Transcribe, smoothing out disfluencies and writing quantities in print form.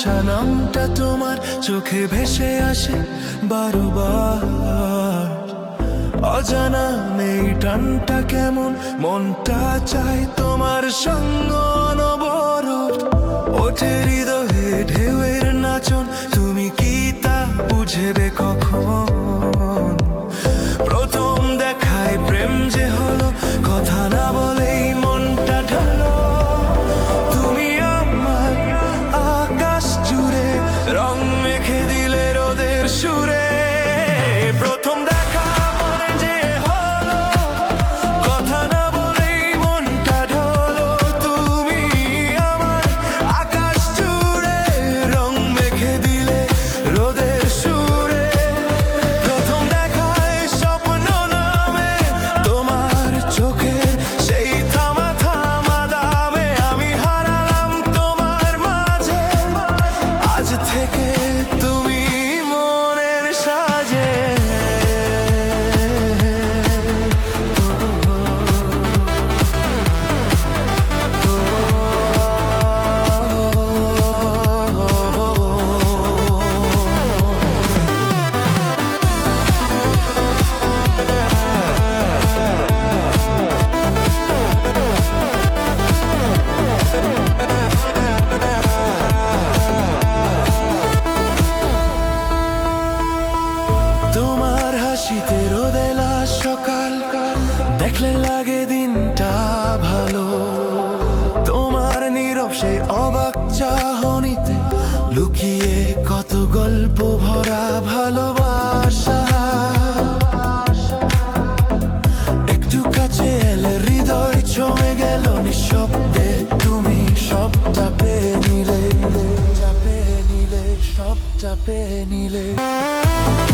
ভালোবাসা নামটা তোমার চোখে ভেসে আসে বারবার। অজানা নেই টানটা কেমন, মনটা চায় তোমার সঙ্গ অনবরত। ওঠে হৃদয়ে ঢেউয়ের নাচন, তুমি কি তা বুঝবে কখন? প্রথম দেখায় প্রেম যে হলো, কথা না বলেই মনটা ঢালো। তুমি আমার আকাশ জুড়ে রং মেখে দিলে রোদের সুরে। প্রথম দেখা মনে যে হলো, কথা না বলেই মনটা ঢালো। তুমি আমার আকাশ জুড়ে রং মেখে দিলে রোদের সুরে। প্রথম দেখায় স্বপ্ন নামে তোমার চোখে সেই থামা থামা দামে আমি হারালাম তোমার মাঝে। আজ থেকে তুমি মনের সাজে। তোমার হাসিতে রোদেলা সকাল, দেখলে লাগে দিনটা ভালো। তোমার নীরব সেই অবাক চাহনিতে লুকিয়ে কত গল্প ভরা ভালোবাসা। একটু কাছে এলে হৃদয় ছুঁয়ে গেল নিঃশব্দে, তুমি সবটা পেয়ে নিলে, সবটা পেয়ে নিলে।